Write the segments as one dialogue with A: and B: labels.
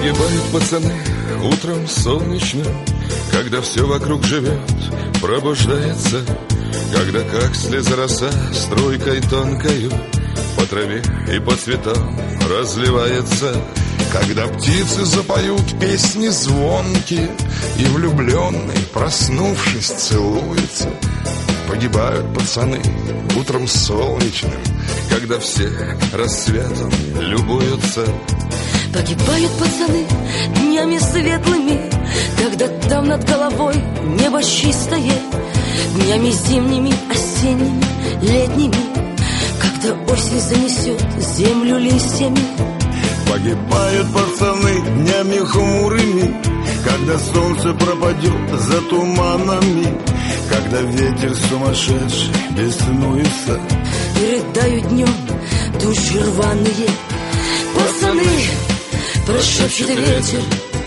A: Погибают пацаны утром солнечным, когда все вокруг живет, пробуждается, когда как слеза роса струйкой тонкою по траве и по цветам разливается.
B: Когда птицы запоют песни звонкие, и влюбленный, проснувшись, целуется. Погибают пацаны утром солнечным,
A: когда все рассветом любуются.
C: Погибают пацаны днями светлыми, когда там над головой небо чистое, днями зимними, осенними, летними, когда осень занесет землю листьями.
D: Погибают пацаны днями хмурыми, когда солнце пропадет за туманами, когда ветер сумасшедший беснуется.
C: И рыдают днем тучи рваные. Пацаны, прошепчет ветер,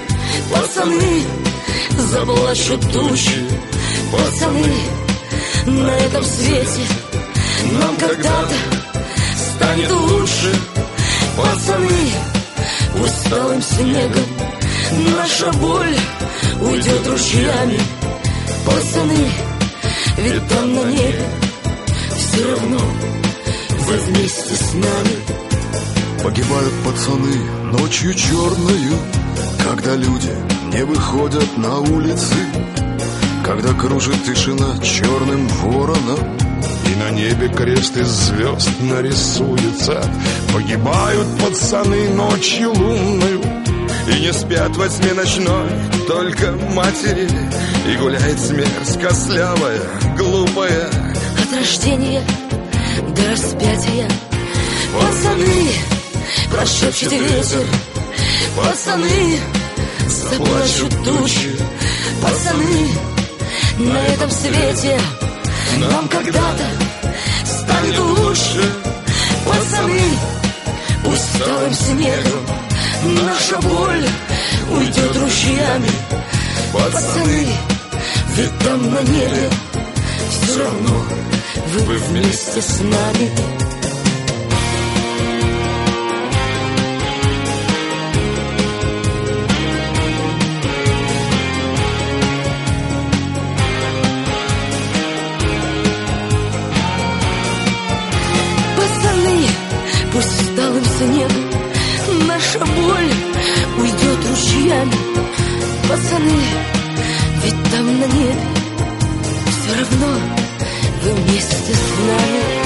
C: пацаны, заплачут тучи. Пацаны, на этом свете нам когда-то станет лучше. Пацаны, усталым снегом наша боль уйдет ручьями. Пацаны, ведь там на небе все равно вы вместе с нами.
B: Погибают пацаны ночью черною, когда люди не выходят на улицы, когда кружит тишина черным вороном, и на небе крест из звезд нарисуется. Погибают пацаны ночью лунною,
A: и не спят во тьме ночной только матери, и гуляет смерть костлявая, глупая,
C: от рождения до распятия. Пацаны, прошепчет ветер, пацаны, заплачут тучи. Пацаны, на этом свете нам когда-то станет лучше. Пацаны, усталым снегом наша боль уйдет ручьями. Пацаны, ведь там на небе все равно вы вместе с нами. Пусть усталым снегом наша боль уйдет ручьями. Пацаны, ведь там на небе все равно вы вместе с нами.